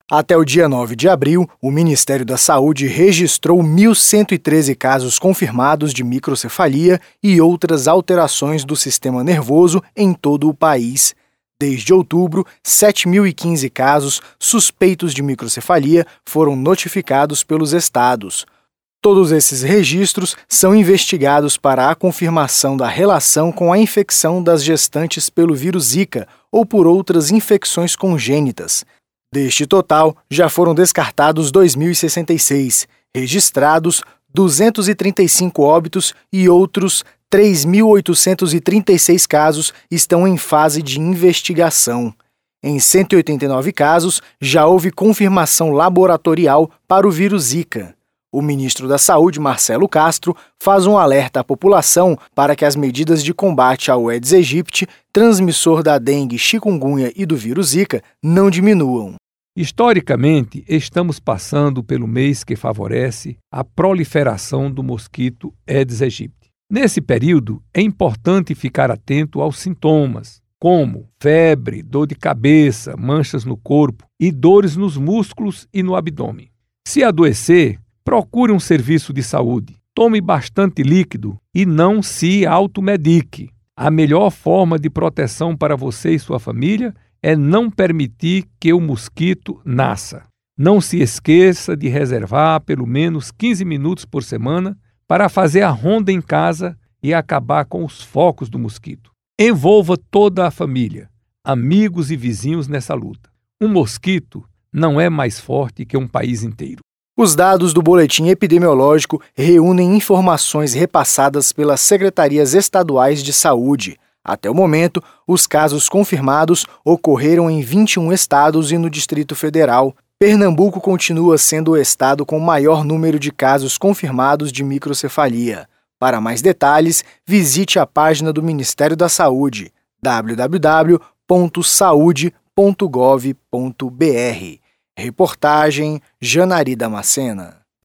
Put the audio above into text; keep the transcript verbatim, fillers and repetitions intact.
Até o dia nove de abril, o Ministério da Saúde registrou mil cento e treze casos confirmados de microcefalia e outras alterações do sistema nervoso em todo o país. Desde outubro, sete mil e quinze casos suspeitos de microcefalia foram notificados pelos estados. Todos esses registros são investigados para a confirmação da relação com a infecção das gestantes pelo vírus Zika ou por outras infecções congênitas. Deste total, já foram descartados dois mil e sessenta e seis, registrados duzentos e trinta e cinco óbitos e outros três mil oitocentos e trinta e seis casos estão em fase de investigação. Em cento e oitenta e nove casos, já houve confirmação laboratorial para o vírus Zika. O ministro da Saúde, Marcelo Castro, faz um alerta à população para que as medidas de combate ao Aedes aegypti, transmissor da dengue, chikungunya e do vírus Zika, não diminuam. Historicamente, estamos passando pelo mês que favorece a proliferação do mosquito Aedes aegypti. Nesse período, é importante ficar atento aos sintomas, como febre, dor de cabeça, manchas no corpo e dores nos músculos e no abdômen. Se adoecer, procure um serviço de saúde, tome bastante líquido e não se automedique. A melhor forma de proteção para você e sua família é não permitir que o mosquito nasça. Não se esqueça de reservar pelo menos quinze minutos por semana para fazer a ronda em casa e acabar com os focos do mosquito. Envolva toda a família, amigos e vizinhos nessa luta. Um mosquito não é mais forte que um país inteiro. Os dados do boletim epidemiológico reúnem informações repassadas pelas secretarias estaduais de saúde. Até o momento, os casos confirmados ocorreram em vinte e um estados e no Distrito Federal. Pernambuco continua sendo o estado com maior número de casos confirmados de microcefalia. Para mais detalhes, visite a página do Ministério da Saúde, w w w ponto saude ponto gov ponto b r. Reportagem Janari Damascena.